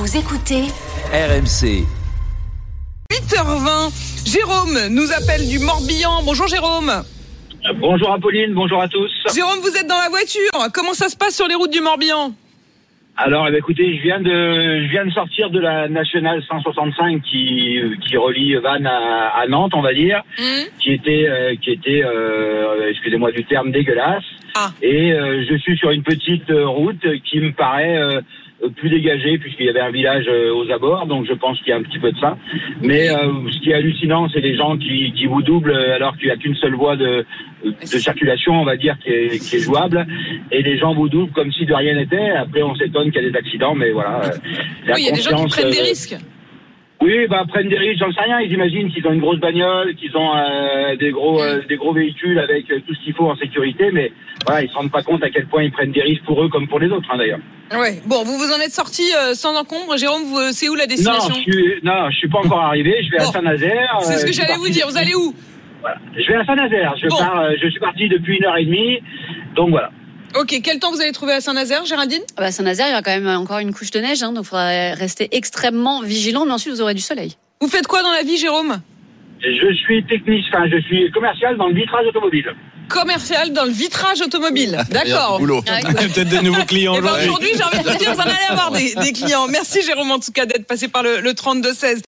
Vous écoutez RMC. 8h20, Jérôme nous appelle du Morbihan. Bonjour Jérôme. Bonjour Apolline, bonjour à tous. Jérôme, vous êtes dans la voiture. Comment ça se passe sur les routes du Morbihan ? Alors, écoutez, je viens de sortir de la nationale 165 qui relie Vannes à Nantes, on va dire, qui était, excusez-moi du terme, dégueulasse. Et je suis sur une petite route qui me paraît plus dégagée puisqu'il y avait un village aux abords, donc je pense qu'il y a un petit peu de ça. Mais ce qui est hallucinant, c'est les gens qui vous doublent alors qu'il n'y a qu'une seule voie de circulation, on va dire, qui est jouable, et les gens vous doublent comme si de rien n'était. Après, on s'étonne qu'il y a des accidents, mais voilà. Oui, il y a des gens qui prennent des risques. Oui, prennent des risques, j'en sais rien. Ils imaginent qu'ils ont une grosse bagnole, qu'ils ont des gros véhicules avec tout ce qu'il faut en sécurité, mais voilà, ils se rendent pas compte à quel point ils prennent des risques pour eux comme pour les autres, d'ailleurs. Ouais. Bon, vous en êtes sorti sans encombre, Jérôme. C'est où la destination ? Je suis pas encore arrivé. Je vais à Saint-Nazaire. C'est ce que j'allais vous dire. Vous allez où ? Voilà. Je vais à Saint-Nazaire. Je suis parti depuis 1h30. Donc voilà. Ok, quel temps vous allez trouver à Saint-Nazaire, Géraldine ? Saint-Nazaire, il y a quand même encore une couche de neige, donc il faudra rester extrêmement vigilant, mais ensuite vous aurez du soleil. Vous faites quoi dans la vie, Jérôme ? Je suis je suis commercial dans le vitrage automobile. Commercial dans le vitrage automobile. D'accord. Peut-être des nouveaux clients. Aujourd'hui, j'ai envie de vous dire, vous en allez avoir des clients. Merci Jérôme, en tout cas, d'être passé par le 32-16.